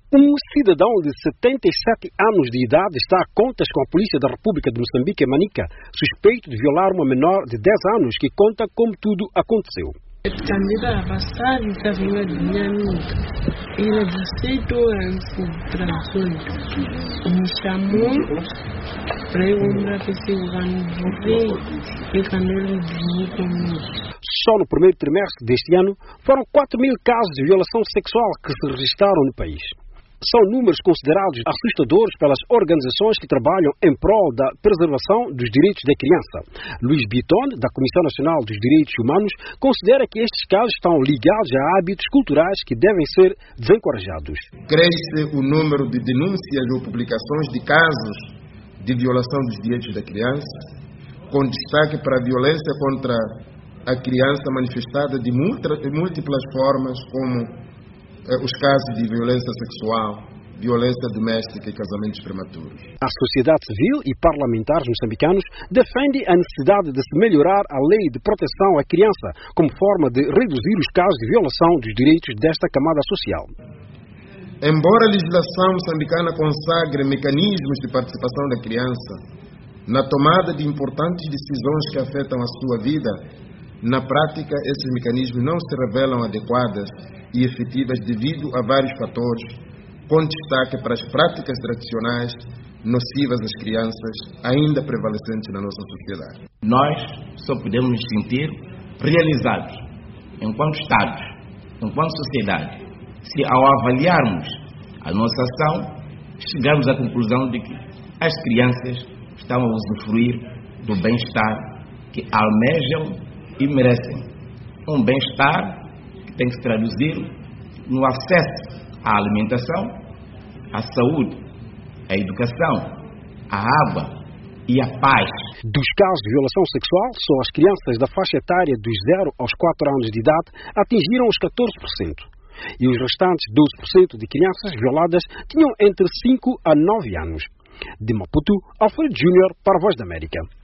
Um cidadão de 77 anos de idade está a contas com a Polícia da República de Moçambique, em Manica, suspeito de violar uma menor de 10 anos que conta como tudo aconteceu. Ele 17 anos para 18. Me chamou para eu comprar esse e quando ele viu comigo. Só no primeiro trimestre deste ano, foram 4.000 casos de violação sexual que se registraram no país. São números considerados assustadores pelas organizações que trabalham em prol da preservação dos direitos da criança. Luís Biton, da Comissão Nacional dos Direitos Humanos, considera que estes casos estão ligados a hábitos culturais que devem ser desencorajados. Cresce o número de denúncias ou publicações de casos de violação dos direitos da criança, com destaque para a violência contra a criança manifestada de múltiplas formas, como os casos de violência sexual, violência doméstica e casamentos prematuros. A sociedade civil e parlamentares moçambicanos defendem a necessidade de se melhorar a lei de proteção à criança como forma de reduzir os casos de violação dos direitos desta camada social. Embora a legislação moçambicana consagre mecanismos de participação da criança na tomada de importantes decisões que afetam a sua vida, na prática esses mecanismos não se revelam adequadas e efetivas devido a vários fatores, com destaque para as práticas tradicionais nocivas às crianças, ainda prevalecentes na nossa sociedade. Nós só podemos nos sentir realizados, enquanto Estados, enquanto sociedade, se ao avaliarmos a nossa ação, chegarmos à conclusão de que as crianças estão a usufruir do bem-estar que almejam e merecem. Um bem-estar que tem que se traduzir no acesso à alimentação, à saúde, à educação, à água e à paz. Dos casos de violação sexual, só as crianças da faixa etária dos 0 aos 4 anos de idade atingiram os 14%. E os restantes 12% de crianças violadas tinham entre 5 a 9 anos. De Maputo, Alfredo Júnior para a Voz da América.